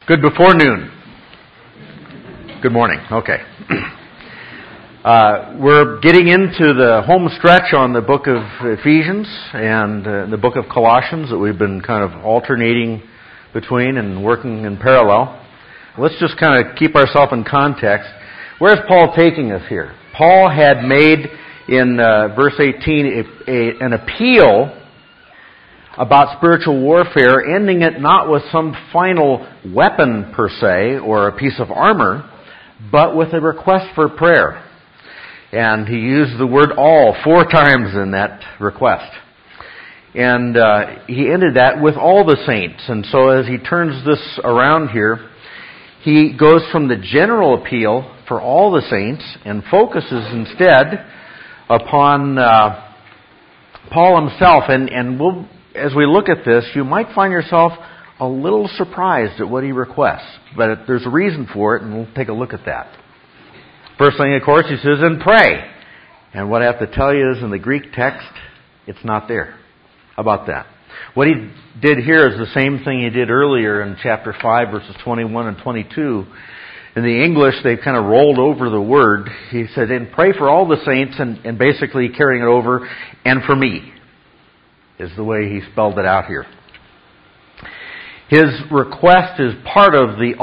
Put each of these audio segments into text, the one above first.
Good before noon. Good morning. Okay. We're getting into the home stretch on the book of Ephesians and the book of Colossians that we've been kind of alternating between and working in parallel. Let's just kind of keep ourselves in context. Where's Paul taking us here? Paul had made in verse 18 an appeal about spiritual warfare, ending it not with some final weapon per se or a piece of armor, but with a request for prayer. And he used the word all 4 times in that request. And he ended that with all the saints. And so as he turns this around here, he goes from the general appeal for all the saints and focuses instead upon Paul himself. And we'll, as we look at this, you might find yourself a little surprised at what he requests. But there's a reason for it, and we'll take a look at that. First thing, of course, he says, and pray. And what I have to tell you is in the Greek text, it's not there. How about that? What he did here is the same thing he did earlier in chapter 5, verses 21 and 22. In the English, they've kind of rolled over the word. He said, and pray for all the saints, and basically carrying it over, and for me, is the way he spelled it out here. His request is part of the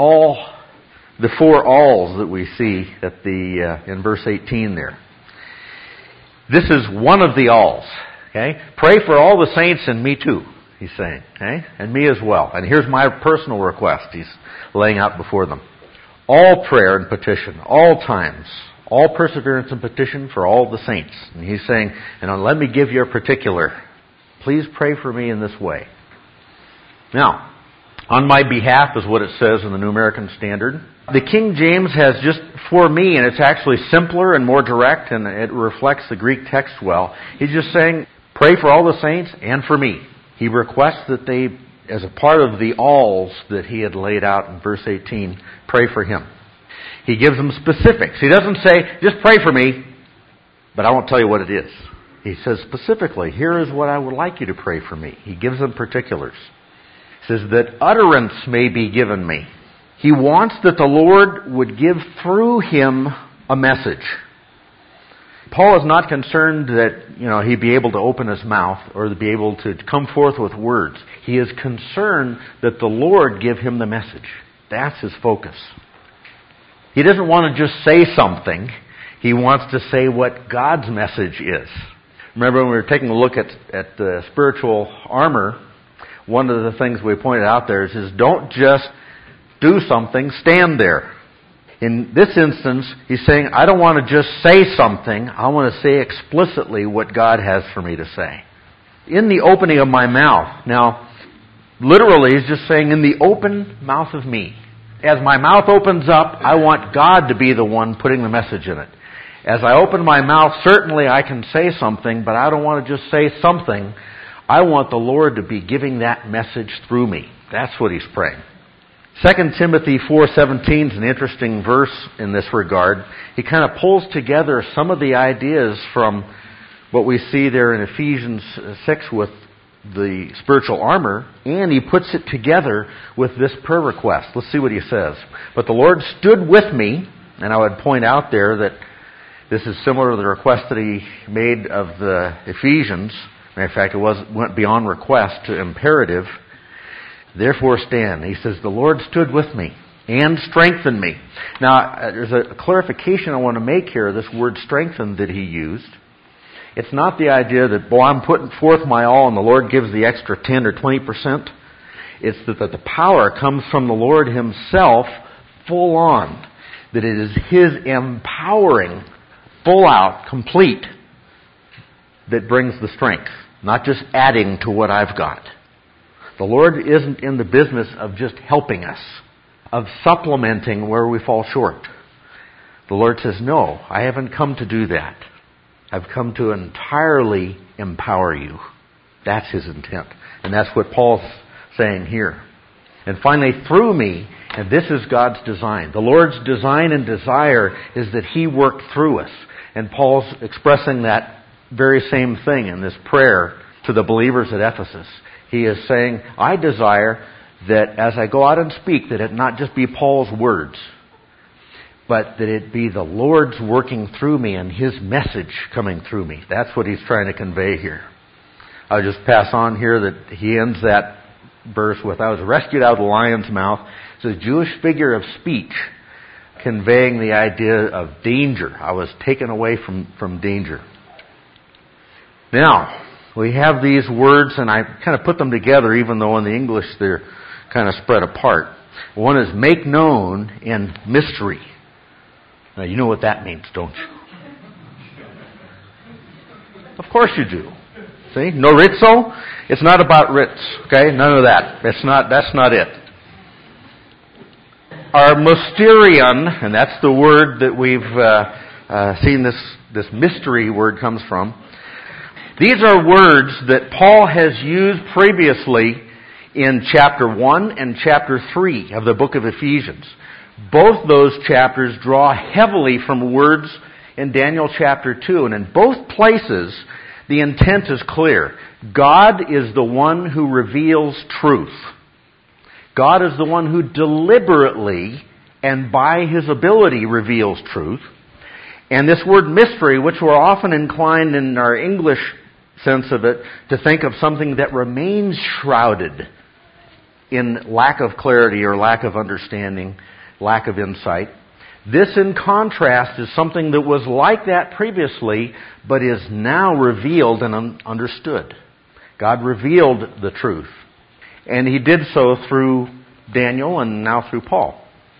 4 alls that we see at in verse 18 there. This is one of the alls. Okay? Pray for all the saints and me too, he's saying. Okay? And me as well. And here's my personal request he's laying out before them. All prayer and petition, all times, all perseverance and petition for all the saints. And he's saying, and let me give you a particular. Please pray for me in this way. Now, on my behalf is what it says in the New American Standard. The King James has just for me, and it's actually simpler and more direct, and it reflects the Greek text well. He's just saying, pray for all the saints and for me. He requests that they, as a part of the alls that he had laid out in verse 18, pray for him. He gives them specifics. He doesn't say, just pray for me, but I won't tell you what it is. He says specifically, here is what I would like you to pray for me. He gives them particulars. He says that utterance may be given me. He wants that the Lord would give through him a message. Paul is not concerned that, he'd be able to open his mouth or to be able to come forth with words. He is concerned that the Lord give him the message. That's his focus. He doesn't want to just say something. He wants to say what God's message is. Remember when we were taking a look at the spiritual armor, one of the things we pointed out there is don't just do something, stand there. In this instance, he's saying, I don't want to just say something, I want to say explicitly what God has for me to say. In the opening of my mouth. Now, literally, he's just saying, in the open mouth of me. As my mouth opens up, I want God to be the one putting the message in it. As I open my mouth, certainly I can say something, but I don't want to just say something. I want the Lord to be giving that message through me. That's what he's praying. 2 Timothy 4:17 is an interesting verse in this regard. He kind of pulls together some of the ideas from what we see there in Ephesians 6 with the spiritual armor, and he puts it together with this prayer request. Let's see what he says. But the Lord stood with me, and I would point out there that this is similar to the request that he made of the Ephesians. Matter of fact, went beyond request to imperative. Therefore stand. He says, the Lord stood with me and strengthened me. Now, there's a clarification I want to make here, this word strengthened that he used. It's not the idea that, I'm putting forth my all and the Lord gives the extra 10 or 20%. It's that the power comes from the Lord himself full on. That it is his empowering, full out, complete, that brings the strength. Not just adding to what I've got. The Lord isn't in the business of just helping us, of supplementing where we fall short. The Lord says, no, I haven't come to do that. I've come to entirely empower you. That's his intent. And that's what Paul's saying here. And finally, through me, and this is God's design. The Lord's design and desire is that he work through us. And Paul's expressing that very same thing in this prayer to the believers at Ephesus. He is saying, I desire that as I go out and speak, that it not just be Paul's words, but that it be the Lord's working through me and His message coming through me. That's what he's trying to convey here. I'll just pass on here that he ends that verse with, I was rescued out of the lion's mouth. It's a Jewish figure of speech conveying the idea of danger. I was taken away from danger. Now, we have these words, and I kind of put them together, even though in the English they're kind of spread apart. One is make known and mystery. Now, you know what that means, don't you? Of course you do. See? No rizzo? It's not about Ritz. Okay? None of that. That's not it. Our mysterion, and that's the word that we've seen this mystery word comes from. These are words that Paul has used previously in chapter 1 and chapter 3 of the book of Ephesians. Both those chapters draw heavily from words in Daniel chapter 2. And in both places, the intent is clear. God is the one who reveals truth. God is the one who deliberately and by His ability reveals truth. And this word mystery, which we're often inclined in our English sense of it to think of something that remains shrouded in lack of clarity or lack of understanding, lack of insight. This, in contrast, is something that was like that previously, but is now revealed and understood. God revealed the truth. And He did so through Daniel and now through Paul.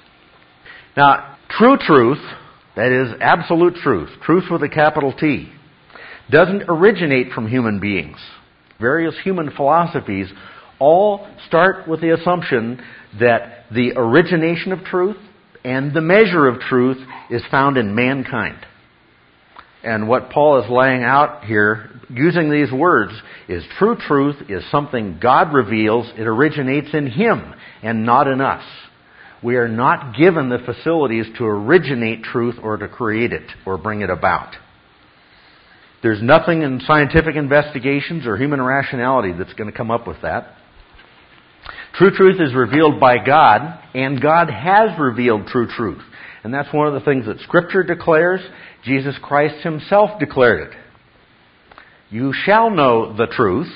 Now, true truth, that is absolute truth with a capital T, doesn't originate from human beings. Various human philosophies all start with the assumption that the origination of truth and the measure of truth is found in mankind. And what Paul is laying out here, using these words, is true truth is something God reveals. It originates in Him and not in us. We are not given the facilities to originate truth or to create it or bring it about. There's nothing in scientific investigations or human rationality that's going to come up with that. True truth is revealed by God, and God has revealed true truth. And that's one of the things that Scripture declares. Jesus Christ Himself declared it. You shall know the truth.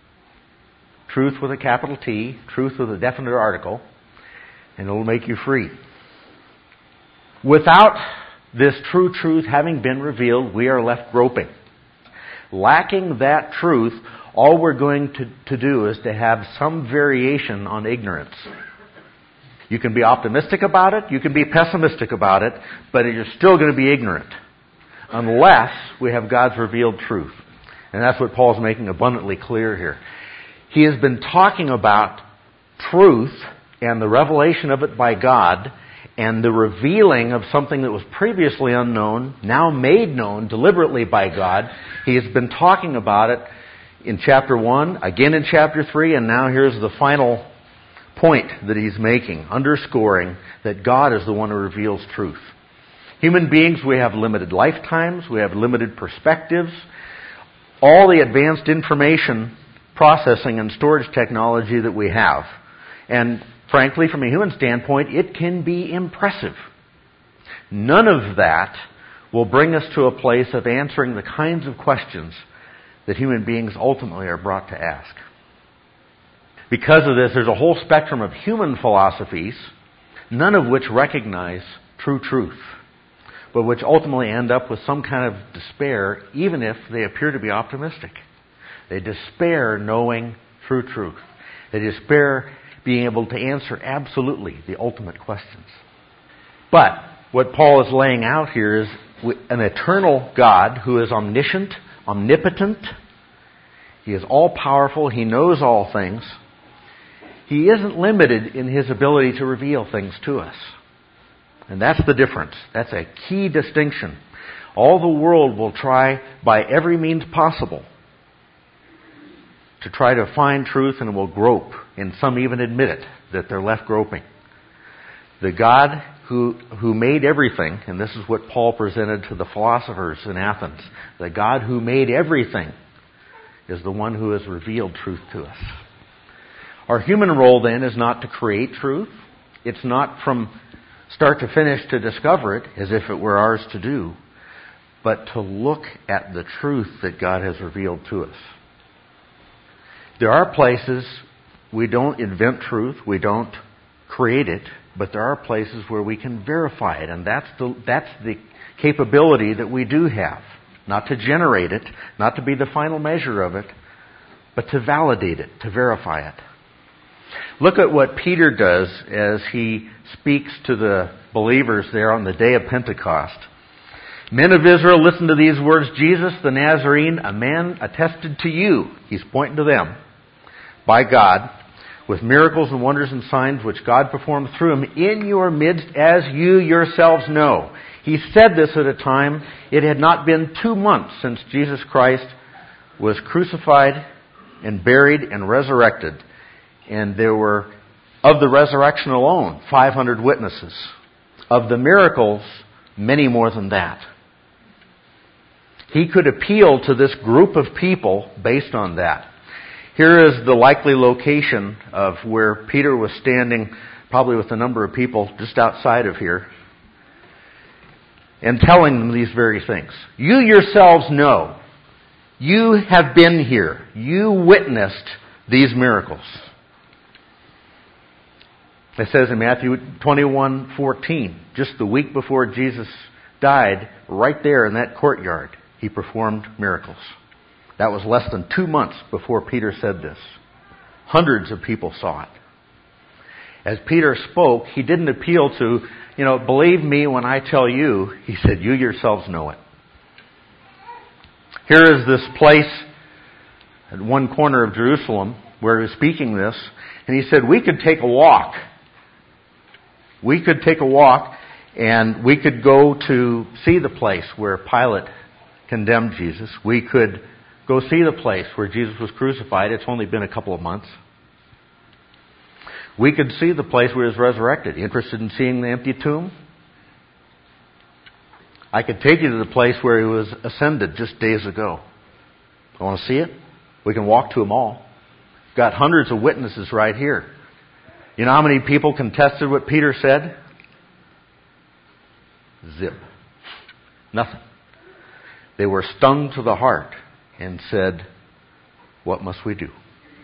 Truth with a capital T, truth with a definite article, and it will make you free. Without this true truth having been revealed, we are left groping. Lacking that truth, all we're going to do is to have some variation on ignorance. You can be optimistic about it, you can be pessimistic about it, but you're still going to be ignorant unless we have God's revealed truth. And that's what Paul's making abundantly clear here. He has been talking about truth and the revelation of it by God and the revealing of something that was previously unknown, now made known deliberately by God. He has been talking about it in chapter 1, again in chapter 3, and now here's the final point that he's making, underscoring that God is the one who reveals truth. Human beings, we have limited lifetimes, we have limited perspectives. All the advanced information processing and storage technology that we have. And frankly, from a human standpoint, it can be impressive. None of that will bring us to a place of answering the kinds of questions that human beings ultimately are brought to ask. Because of this, there's a whole spectrum of human philosophies, none of which recognize true truth, but which ultimately end up with some kind of despair, even if they appear to be optimistic. They despair knowing true truth. They despair being able to answer absolutely the ultimate questions. But what Paul is laying out here is an eternal God who is omniscient, omnipotent. He is all-powerful. He knows all things. He isn't limited in His ability to reveal things to us. And that's the difference. That's a key distinction. All the world will try by every means possible to try to find truth, and will grope, and some even admit it, that they're left groping. The God who made everything, and this is what Paul presented to the philosophers in Athens, the God who made everything is the one who has revealed truth to us. Our human role then is not to create truth. It's not from start to finish to discover it as if it were ours to do, but to look at the truth that God has revealed to us. There are places we don't invent truth, we don't create it, but there are places where we can verify it, and that's the capability that we do have. Not to generate it, not to be the final measure of it, but to validate it, to verify it. Look at what Peter does as he speaks to the believers there on the day of Pentecost. Men of Israel, listen to these words. Jesus the Nazarene, a man attested to you, he's pointing to them, by God, with miracles and wonders and signs which God performed through him in your midst, as you yourselves know. He said this at a time, it had not been 2 months since Jesus Christ was crucified and buried and resurrected. And there were, of the resurrection alone, 500 witnesses. Of the miracles, many more than that. He could appeal to this group of people based on that. Here is the likely location of where Peter was standing, probably with a number of people just outside of here, and telling them these very things. You yourselves know. You have been here. You witnessed these miracles. It says in Matthew 21:14, just the week before Jesus died, right there in that courtyard, he performed miracles. That was less than 2 months before Peter said this. Hundreds of people saw it. As Peter spoke, he didn't appeal to, believe me when I tell you. He said, you yourselves know it. Here is this place at one corner of Jerusalem where he was speaking this, and he said, we could take a walk. We could take a walk and we could go to see the place where Pilate condemned Jesus. We could go see the place where Jesus was crucified. It's only been a couple of months. We could see the place where he was resurrected. Interested in seeing the empty tomb? I could take you to the place where he was ascended just days ago. Want to see it? We can walk to them all. Got hundreds of witnesses right here. You know how many people contested what Peter said? Zip. Nothing. They were stung to the heart and said, what must we do?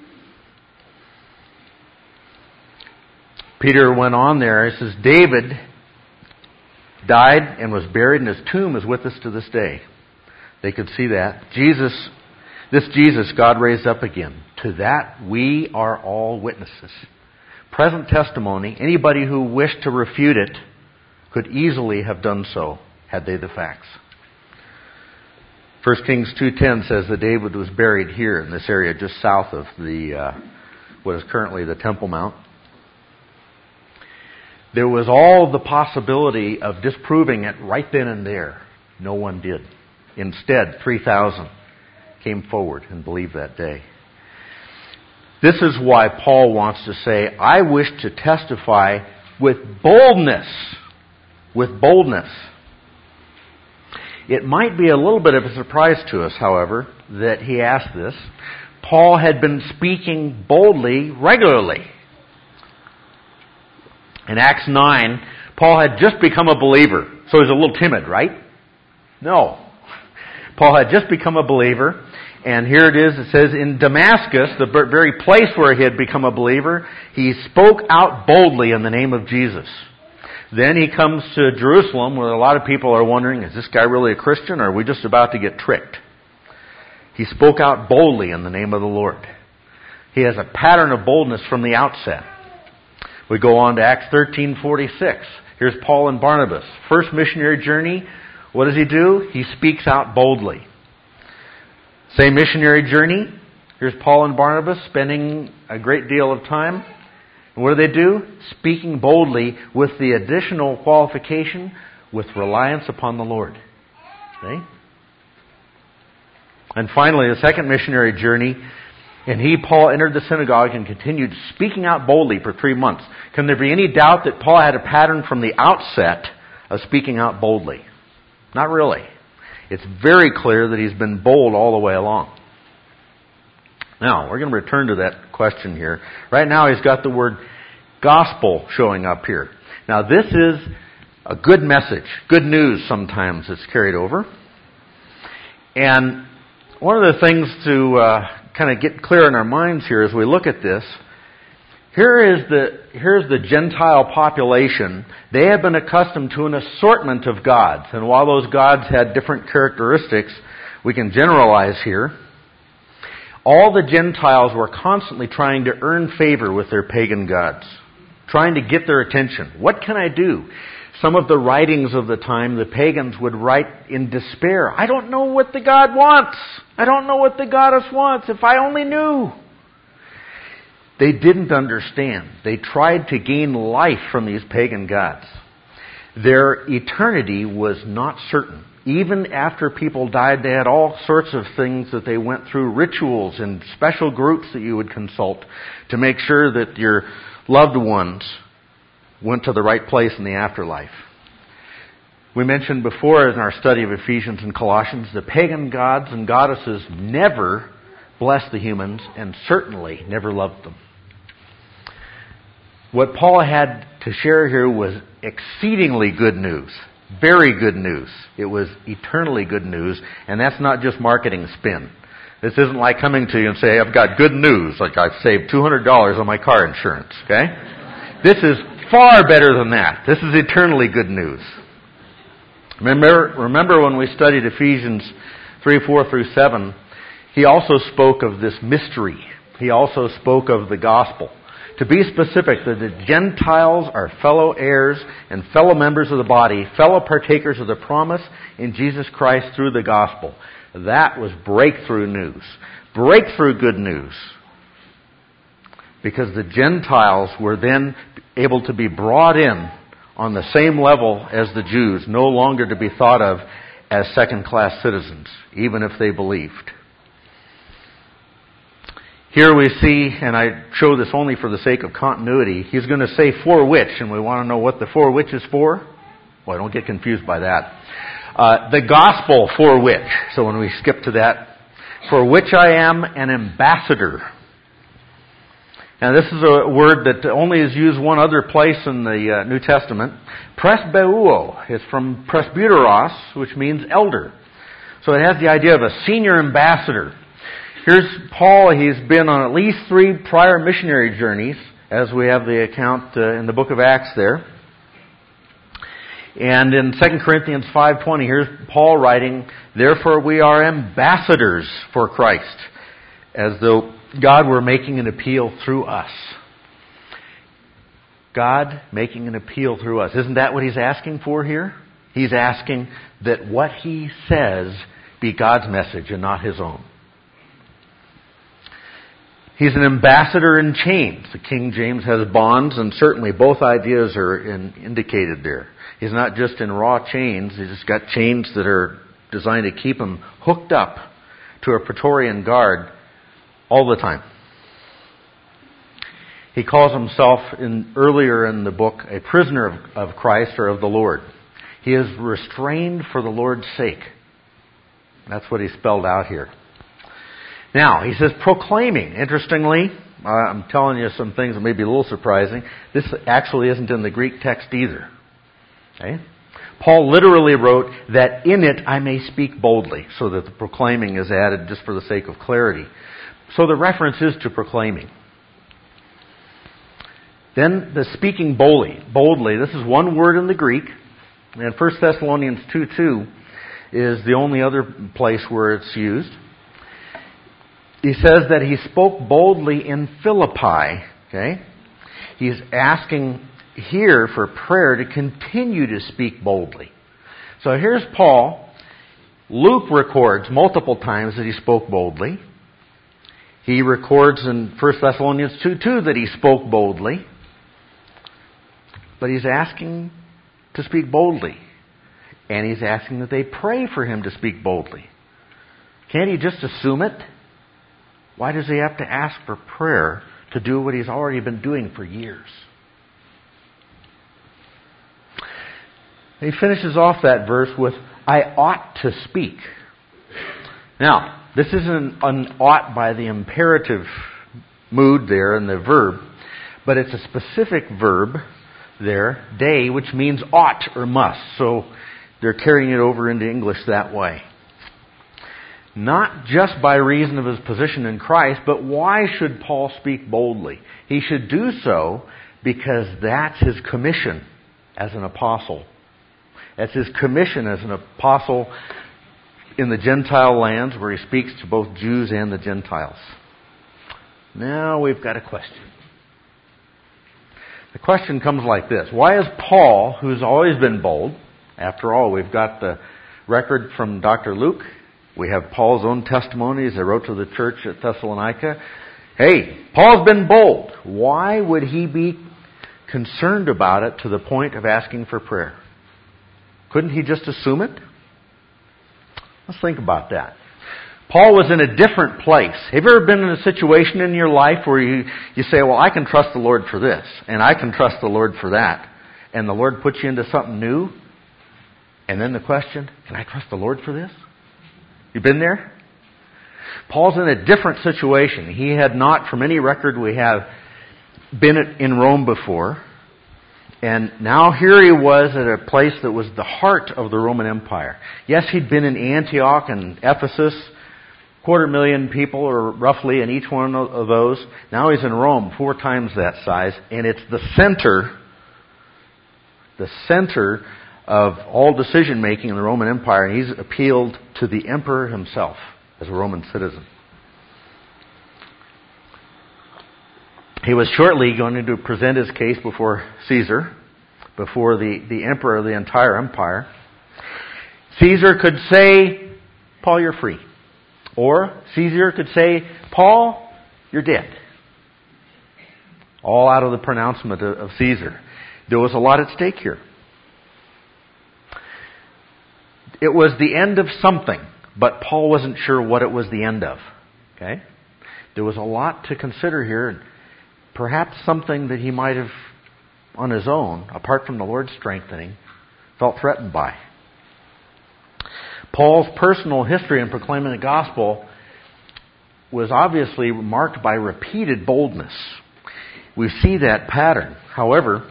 Peter went on there. He says, David died and was buried, and his tomb is with us to this day. They could see that. This Jesus God raised up again. To that we are all witnesses. Present testimony, anybody who wished to refute it could easily have done so had they the facts. 1 Kings 2:10 says that David was buried here in this area just south of the what is currently the Temple Mount. There was all the possibility of disproving it right then and there. No one did. Instead, 3,000 came forward and believed that day. This is why Paul wants to say, I wish to testify with boldness. With boldness. It might be a little bit of a surprise to us, however, that he asked this. Paul had been speaking boldly regularly. In Acts 9, Paul had just become a believer. So he was a little timid, right? No. Paul had just become a believer. And here it is, it says, in Damascus, the very place where he had become a believer, he spoke out boldly in the name of Jesus. Then he comes to Jerusalem, where a lot of people are wondering, is this guy really a Christian, or are we just about to get tricked? He spoke out boldly in the name of the Lord. He has a pattern of boldness from the outset. We go on to Acts 13:46. Here's Paul and Barnabas. First missionary journey. What does he do? He speaks out boldly. Same missionary journey. Here's Paul and Barnabas spending a great deal of time. And what do? Speaking boldly with the additional qualification with reliance upon the Lord. See? And finally, the second missionary journey. And Paul, entered the synagogue and continued speaking out boldly for 3 months. Can there be any doubt that Paul had a pattern from the outset of speaking out boldly? Not really. It's very clear that he's been bold all the way along. Now, we're going to return to that question here. Right now, he's got the word gospel showing up here. Now, this is a good message, good news sometimes it's carried over. And one of the things to kind of get clear in our minds here as we look at this, here's the Gentile population. They have been accustomed to an assortment of gods. And while those gods had different characteristics, we can generalize here. All the Gentiles were constantly trying to earn favor with their pagan gods, trying to get their attention. What can I do? Some of the writings of the time, the pagans would write in despair. I don't know what the God wants. I don't know what the goddess wants. If I only knew. They didn't understand. They tried to gain life from these pagan gods. Their eternity was not certain. Even after people died, they had all sorts of things that they went through, rituals and special groups that you would consult to make sure that your loved ones went to the right place in the afterlife. We mentioned before in our study of Ephesians and Colossians, the pagan gods and goddesses never blessed the humans and certainly never loved them. What Paul had to share here was exceedingly good news. Very good news. It was eternally good news, and that's not just marketing spin. This isn't like coming to you and say, I've got good news, like I've saved $200 on my car insurance, okay? This is far better than that. This is eternally good news. Remember when we studied Ephesians 3:4-7, he also spoke of this mystery. He also spoke of the gospel. To be specific, that the Gentiles are fellow heirs and fellow members of the body, fellow partakers of the promise in Jesus Christ through the gospel. That was breakthrough news. Breakthrough good news. Because the Gentiles were then able to be brought in on the same level as the Jews, no longer to be thought of as second-class citizens, even if they believed. Here we see, and I show this only for the sake of continuity, he's going to say for which, and we want to know what the for which is for. Well, don't get confused by that. The gospel for which. So when we skip to that, for which I am an ambassador. Now this is a word that only is used one other place in the New Testament. Presbeuo is from presbyteros, which means elder. So it has the idea of a senior ambassador. Here's Paul. He's been on at least 3 prior missionary journeys, as we have the account in the book of Acts there. And in 2 Corinthians 5:20, here's Paul writing, therefore we are ambassadors for Christ, as though God were making an appeal through us. God making an appeal through us. Isn't that what he's asking for here? He's asking that what he says be God's message and not his own. He's an ambassador in chains. The King James has bonds, and certainly both ideas are indicated there. He's not just in raw chains. He's just got chains that are designed to keep him hooked up to a Praetorian guard all the time. He calls himself earlier in the book a prisoner of Christ or of the Lord. He is restrained for the Lord's sake. That's what he spelled out here. Now, he says proclaiming. Interestingly, I'm telling you some things that may be a little surprising. This actually isn't in the Greek text either. Okay? Paul literally wrote that in it I may speak boldly, so that the proclaiming is added just for the sake of clarity. So the reference is to proclaiming. Then the speaking boldly. This is one word in the Greek. And 1 Thessalonians 2:2 is the only other place where it's used. He says that he spoke boldly in Philippi. Okay? He's asking here for prayer to continue to speak boldly. So here's Paul. Luke records multiple times that he spoke boldly. He records in 1 Thessalonians 2:2 that he spoke boldly. But he's asking to speak boldly. And he's asking that they pray for him to speak boldly. Can't he just assume it? Why does he have to ask for prayer to do what he's already been doing for years? He finishes off that verse with, I ought to speak. Now, This isn't an ought by the imperative mood there in the verb, but it's a specific verb there, day, which means ought or must. So they're carrying it over into English that way. Not just by reason of his position in Christ, but why should Paul speak boldly? He should do so because that's his commission as an apostle. That's his commission as an apostle in the Gentile lands where he speaks to both Jews and the Gentiles. Now we've got a question. The question comes like this. Why is Paul, who's always been bold, after all, we've got the record from Dr. Luke, we have Paul's own testimonies that wrote to the church at Thessalonica. Hey, Paul's been bold. Why would he be concerned about it to the point of asking for prayer? Couldn't he just assume it? Let's think about that. Paul was in a different place. Have you ever been in a situation in your life where you say, well, I can trust the Lord for this, and I can trust the Lord for that, and the Lord puts you into something new? And then the question, can I trust the Lord for this? You been there? Paul's in a different situation. He had not, from any record we have, been in Rome before. And now here he was at a place that was the heart of the Roman Empire. Yes, he'd been in Antioch and Ephesus, 250,000 people or roughly in each one of those. Now he's in Rome, 4 times that size, and it's the center of all decision making in the Roman Empire, and he's appealed to the emperor himself as a Roman citizen. He was shortly going to present his case before Caesar, before the emperor of the entire empire. Caesar could say, Paul, you're free. Or Caesar could say, Paul, you're dead. All out of the pronouncement of Caesar. There was a lot at stake here. It was the end of something, but Paul wasn't sure what it was the end of. Okay? There was a lot to consider here, and perhaps something that he might have, on his own, apart from the Lord's strengthening, felt threatened by. Paul's personal history in proclaiming the gospel was obviously marked by repeated boldness. We see that pattern. However,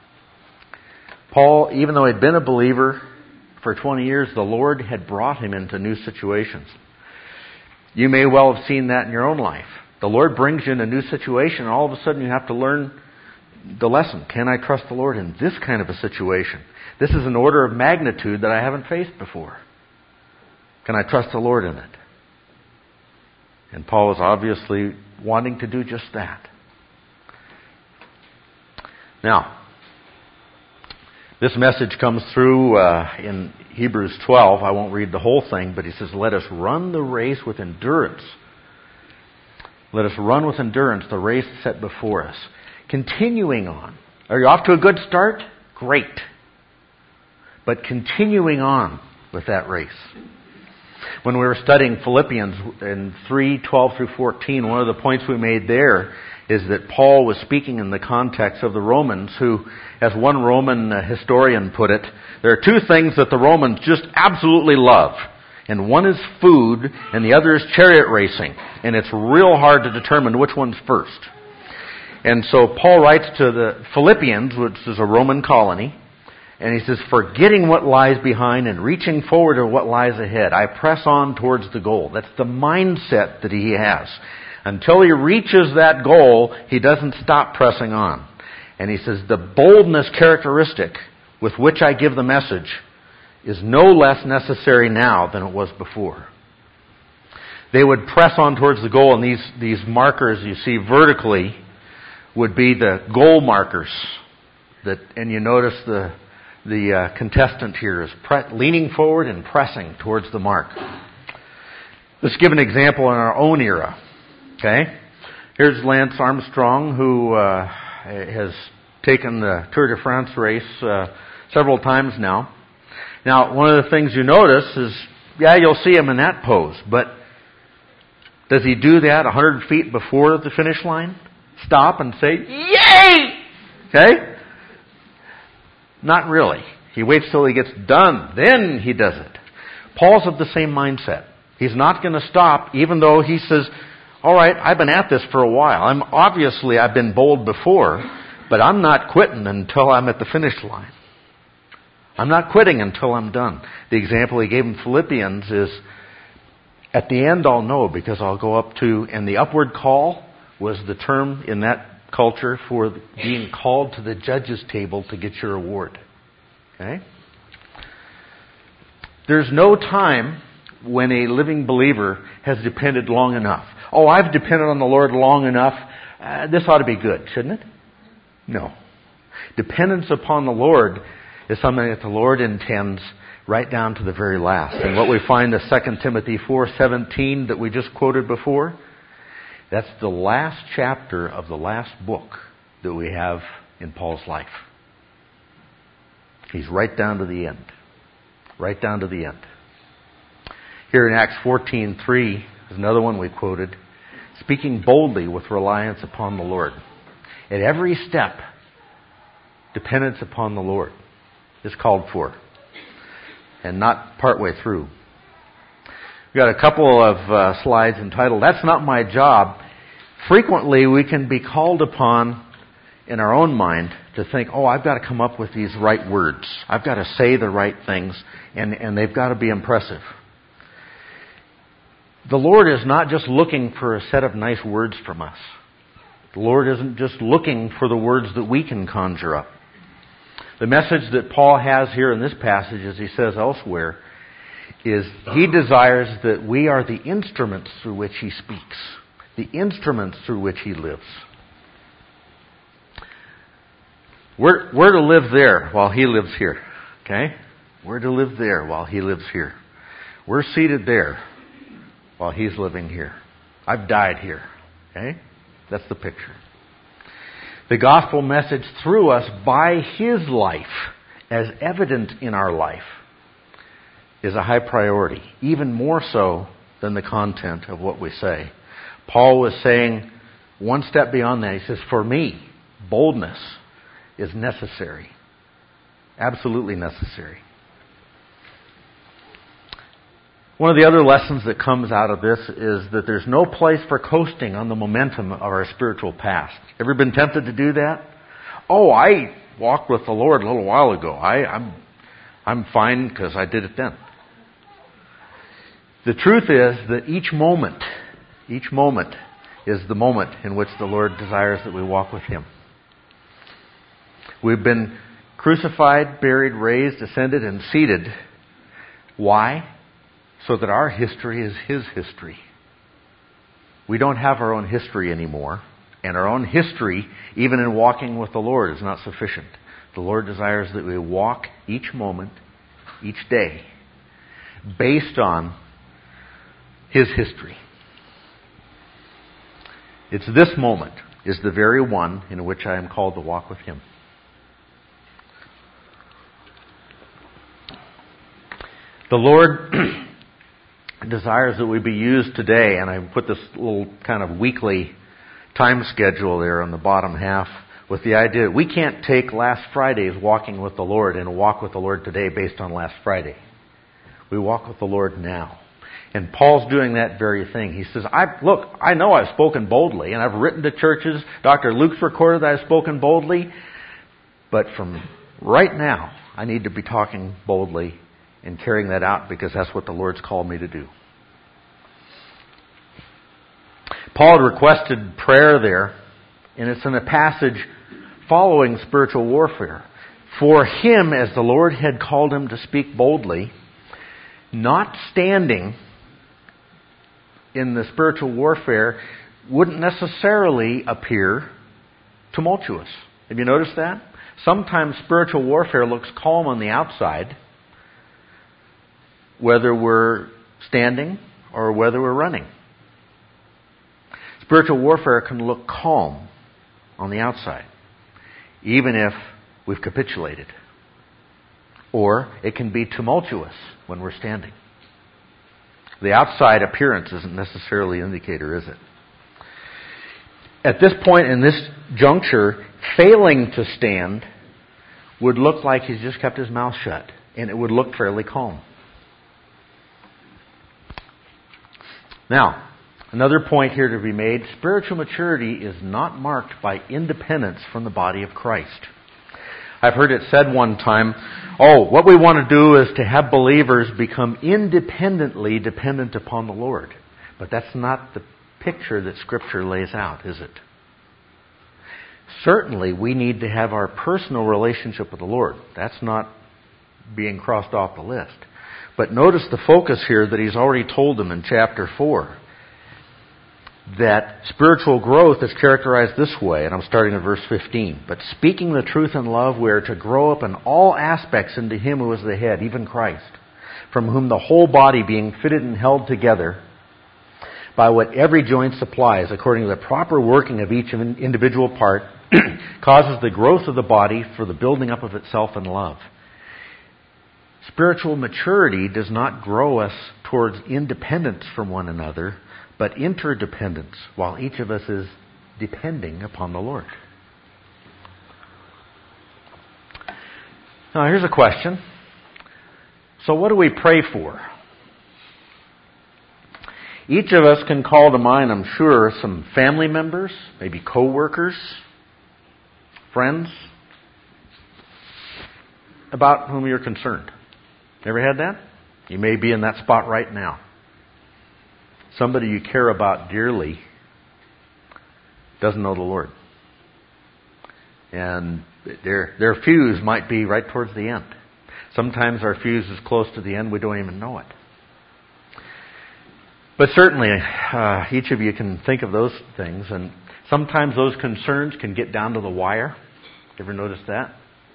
Paul, even though he'd been a believer for 20 years, the Lord had brought him into new situations. You may well have seen that in your own life. The Lord brings you in a new situation, and all of a sudden you have to learn the lesson. Can I trust the Lord in this kind of a situation? This is an order of magnitude that I haven't faced before. Can I trust the Lord in it? And Paul is obviously wanting to do just that. Now, this message comes through in Hebrews 12. I won't read the whole thing, but he says, let us run the race with endurance. Let us run with endurance the race set before us. Continuing on. Are you off to a good start? Great. But continuing on with that race. When we were studying Philippians in 3:12 through 14, one of the points we made there is that Paul was speaking in the context of the Romans who, as one Roman historian put it, there are 2 things that the Romans just absolutely love. And one is food, and the other is chariot racing. And it's real hard to determine which one's first. And so Paul writes to the Philippians, which is a Roman colony, and he says, forgetting what lies behind and reaching forward to what lies ahead, I press on towards the goal. That's the mindset that he has. Until he reaches that goal, he doesn't stop pressing on. And he says, the boldness characteristic with which I give the message is no less necessary now than it was before. They would press on towards the goal, and these markers you see vertically would be the goal markers. And you notice the contestant here is leaning forward and pressing towards the mark. Let's give an example in our own era. Okay? Here's Lance Armstrong, who has taken the Tour de France race several times now. Now, one of the things you notice is, you'll see him in that pose, but does he do that 100 feet before the finish line? Stop and say, yay! Okay? Not really. He waits till he gets done. Then he does it. Paul's of the same mindset. He's not going to stop, even though he says, all right, I've been at this for a while. I've been bold before, but I'm not quitting until I'm at the finish line. I'm not quitting until I'm done. The example he gave in Philippians is, at the end I'll know, because I'll go up to, and the upward call was the term in that culture for being called to the judge's table to get your award. Okay? There's no time when a living believer has depended long enough. Oh, I've depended on the Lord long enough. This ought to be good, shouldn't it? No. Dependence upon the Lord is something that the Lord intends right down to the very last. And what we find in 2 Timothy 4:17 that we just quoted before, that's the last chapter of the last book that we have in Paul's life. He's right down to the end. Right down to the end. Here in Acts 14:3 is another one we quoted. Speaking boldly with reliance upon the Lord. At every step, dependence upon the Lord is called for. And not partway through. We've got a couple of slides entitled, That's Not My Job. Frequently we can be called upon in our own mind to think, oh, I've got to come up with these right words. I've got to say the right things, and they've got to be impressive. The Lord is not just looking for a set of nice words from us. The Lord isn't just looking for the words that we can conjure up. The message that Paul has here in this passage, as he says elsewhere, is he desires that we are the instruments through which he speaks, the instruments through which he lives. We're to live there while he lives here. Okay? We're to live there while he lives here. We're seated there while he's living here. I've died here. Okay? That's the picture. The gospel message through us by his life, as evident in our life, is a high priority, even more so than the content of what we say. Paul was saying one step beyond that. He says, for me, boldness is necessary. Absolutely necessary. One of the other lessons that comes out of this is that there's no place for coasting on the momentum of our spiritual past. Ever been tempted to do that? Oh, I walked with the Lord a little while ago. I'm fine because I did it then. The truth is that each moment is the moment in which the Lord desires that we walk with him. We've been crucified, buried, raised, ascended, and seated. Why? So that our history is his history. We don't have our own history anymore. And our own history, even in walking with the Lord, is not sufficient. The Lord desires that we walk each moment, each day, based on his history. It's this moment is the very one in which I am called to walk with him. The Lord desires that we be used today, and I put this little kind of weekly time schedule there on the bottom half with the idea that we can't take last Friday's walking with the Lord and walk with the Lord today based on last Friday. We walk with the Lord now. And Paul's doing that very thing. He says, I know I've spoken boldly, and I've written to churches. Dr. Luke's recorded that I've spoken boldly. But from right now, I need to be talking boldly and carrying that out because that's what the Lord's called me to do. Paul requested prayer there, and it's in a passage following spiritual warfare. For him, as the Lord had called him to speak boldly, not standing in the spiritual warfare wouldn't necessarily appear tumultuous. Have you noticed that? Sometimes spiritual warfare looks calm on the outside, whether we're standing or whether we're running. Spiritual warfare can look calm on the outside, even if we've capitulated. Or it can be tumultuous when we're standing. The outside appearance isn't necessarily an indicator, is it? At this point in this juncture, failing to stand would look like he's just kept his mouth shut, and it would look fairly calm. Now, another point here to be made, spiritual maturity is not marked by independence from the body of Christ. I've heard it said one time, what we want to do is to have believers become independently dependent upon the Lord. But that's not the picture that Scripture lays out, is it? Certainly, we need to have our personal relationship with the Lord. That's not being crossed off the list. But notice the focus here that he's already told them in chapter 4. That spiritual growth is characterized this way, and I'm starting at verse 15. But speaking the truth in love, we are to grow up in all aspects into Him who is the head, even Christ, from whom the whole body being fitted and held together by what every joint supplies, according to the proper working of each individual part, causes the growth of the body for the building up of itself in love. Spiritual maturity does not grow us towards independence from one another, but interdependence, while each of us is depending upon the Lord. Now, here's a question. So what do we pray for? Each of us can call to mind, I'm sure, some family members, maybe co-workers, friends, about whom you're concerned. Ever had that? You may be in that spot right now. Somebody you care about dearly doesn't know the Lord. And their fuse might be right towards the end. Sometimes our fuse is close to the end, we don't even know it. But certainly, each of you can think of those things, and sometimes those concerns can get down to the wire. Ever notice that?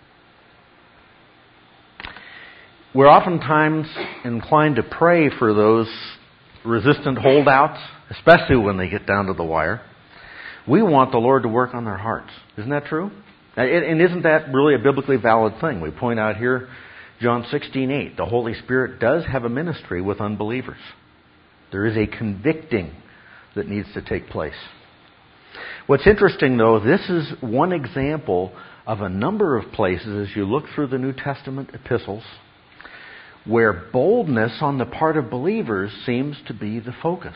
We're oftentimes inclined to pray for those resistant holdouts, especially when they get down to the wire. We want the Lord to work on their hearts. Isn't that true? And isn't that really a biblically valid thing? We point out here, John 16:8, the Holy Spirit does have a ministry with unbelievers. There is a convicting that needs to take place. What's interesting, though, this is one example of a number of places as you look through the New Testament epistles where boldness on the part of believers seems to be the focus.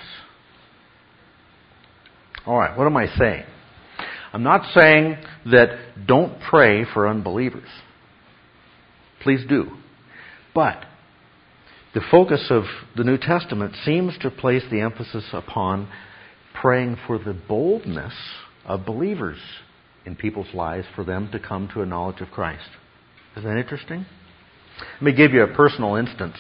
All right, what am I saying? I'm not saying that don't pray for unbelievers. Please do. But the focus of the New Testament seems to place the emphasis upon praying for the boldness of believers in people's lives for them to come to a knowledge of Christ. Isn't that interesting? Let me give you a personal instance.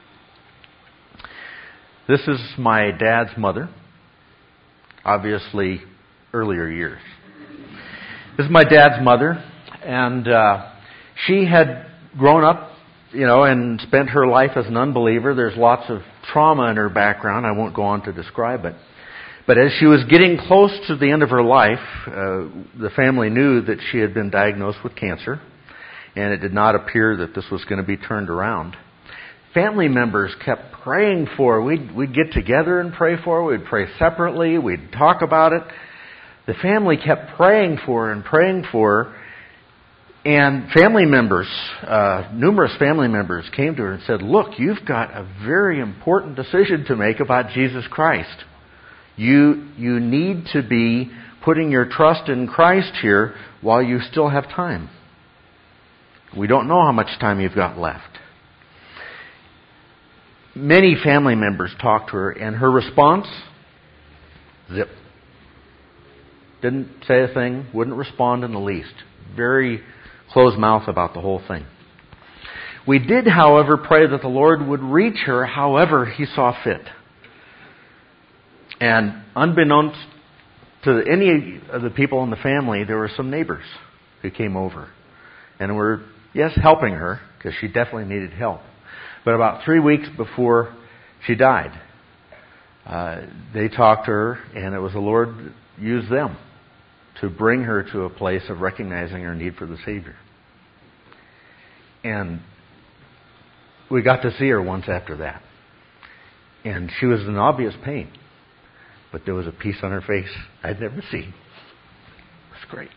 This is my dad's mother, obviously earlier years. This is my dad's mother, and she had grown up, and spent her life as an unbeliever. There's lots of trauma in her background. I won't go on to describe it. But as she was getting close to the end of her life, the family knew that she had been diagnosed with cancer, and it did not appear that this was going to be turned around. Family members kept praying for her. We'd get together and pray for her. We'd pray separately. We'd talk about it. The family kept praying for her and praying for her. And family members, numerous family members came to her and said, look, you've got a very important decision to make about Jesus Christ. You need to be putting your trust in Christ here while you still have time. We don't know how much time you've got left. Many family members talked to her, and her response, zip. Didn't say a thing, wouldn't respond in the least. Very closed mouth about the whole thing. We did, however, pray that the Lord would reach her however He saw fit. And unbeknownst to any of the people in the family, there were some neighbors who came over and were, yes, helping her, because she definitely needed help. But about 3 weeks before she died, they talked to her, and it was the Lord that used them to bring her to a place of recognizing her need for the Savior. And we got to see her once after that. And she was in obvious pain. But there was a peace on her face I'd never seen. It was great.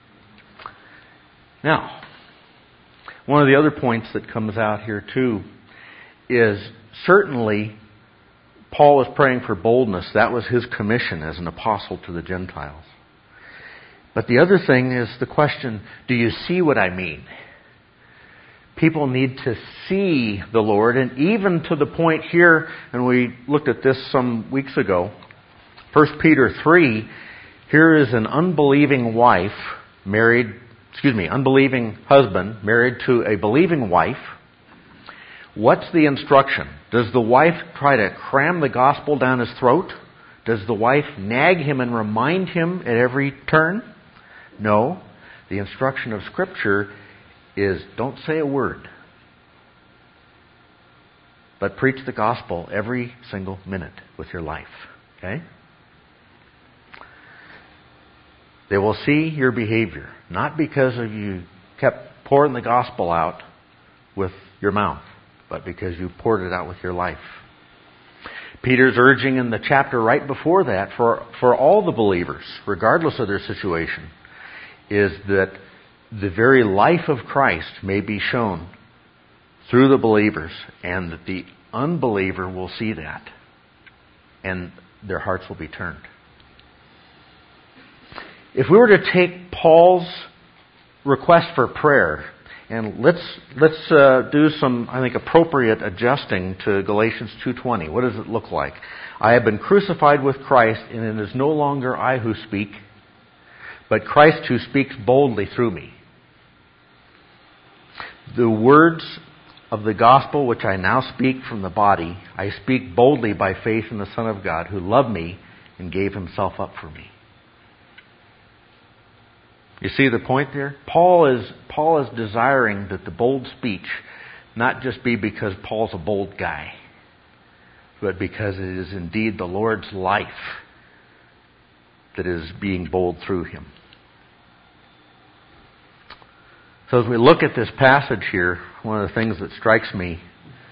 Now, one of the other points that comes out here too is certainly Paul was praying for boldness. That was his commission as an apostle to the Gentiles. But the other thing is the question, do you see what I mean? People need to see the Lord, and even to the point here, and we looked at this some weeks ago, 1 Peter 3, here is an unbelieving unbelieving husband married to a believing wife. What's the instruction? Does the wife try to cram the gospel down his throat? Does the wife nag him and remind him at every turn? No. The instruction of Scripture is don't say a word, but preach the gospel every single minute with your life. Okay? They will see your behavior, not because of you kept pouring the gospel out with your mouth, but because you poured it out with your life. Peter's urging in the chapter right before that for all the believers, regardless of their situation, is that the very life of Christ may be shown through the believers, and that the unbeliever will see that, and their hearts will be turned. If we were to take Paul's request for prayer, and let's do some, I think, appropriate adjusting to Galatians 2:20. What does it look like? I have been crucified with Christ, and it is no longer I who speak, but Christ who speaks boldly through me. The words of the gospel which I now speak from the body, I speak boldly by faith in the Son of God, who loved me and gave himself up for me. You see the point there? Paul is desiring that the bold speech not just be because Paul's a bold guy, but because it is indeed the Lord's life that is being bold through him. So as we look at this passage here, one of the things that strikes me,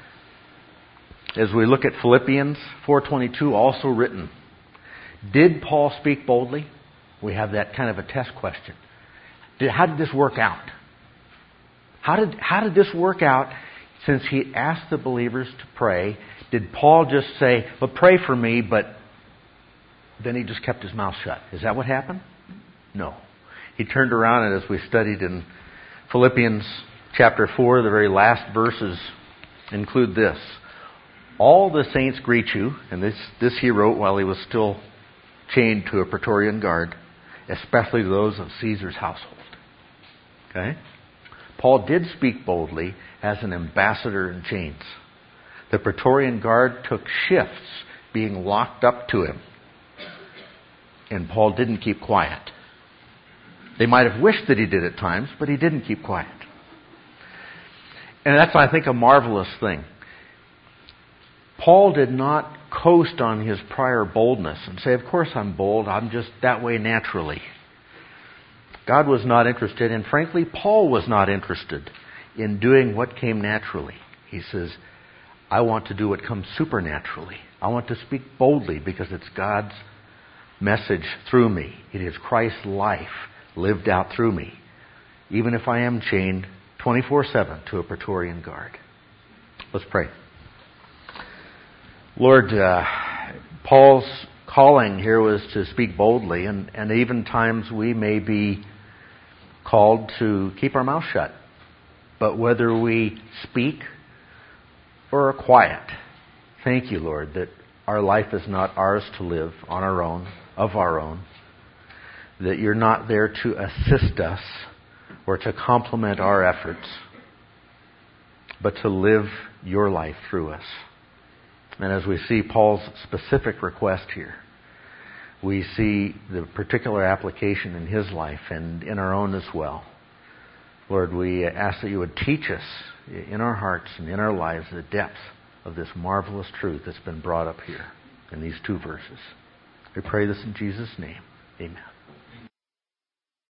as we look at Philippians 4:22, also written, did Paul speak boldly? We have that kind of a test question. How did this work out? How did this work out since he asked the believers to pray? Did Paul just say, well, pray for me, but then he just kept his mouth shut? Is that what happened? No. He turned around, and as we studied in Philippians chapter 4, the very last verses include this. All the saints greet you, and this he wrote while he was still chained to a Praetorian guard, especially those of Caesar's household. Okay? Paul did speak boldly as an ambassador in chains. The Praetorian guard took shifts being locked up to him, and Paul didn't keep quiet. They might have wished that he did at times, but he didn't keep quiet. And that's, I think, a marvelous thing. Paul did not coast on his prior boldness and say, of course I'm bold, I'm just that way naturally. God was not interested, and frankly, Paul was not interested in doing what came naturally. He says, I want to do what comes supernaturally. I want to speak boldly because it's God's message through me. It is Christ's life lived out through me, even if I am chained 24/7 to a Praetorian guard. Let's pray. Lord, Paul's calling here was to speak boldly, and even times we may be called to keep our mouth shut. But whether we speak or are quiet, thank you, Lord, that our life is not ours to live on our own, of our own, that you're not there to assist us or to complement our efforts, but to live your life through us. And as we see Paul's specific request here, we see the particular application in his life and in our own as well. Lord, we ask that you would teach us in our hearts and in our lives the depth of this marvelous truth that's been brought up here in these two verses. We pray this in Jesus' name. Amen.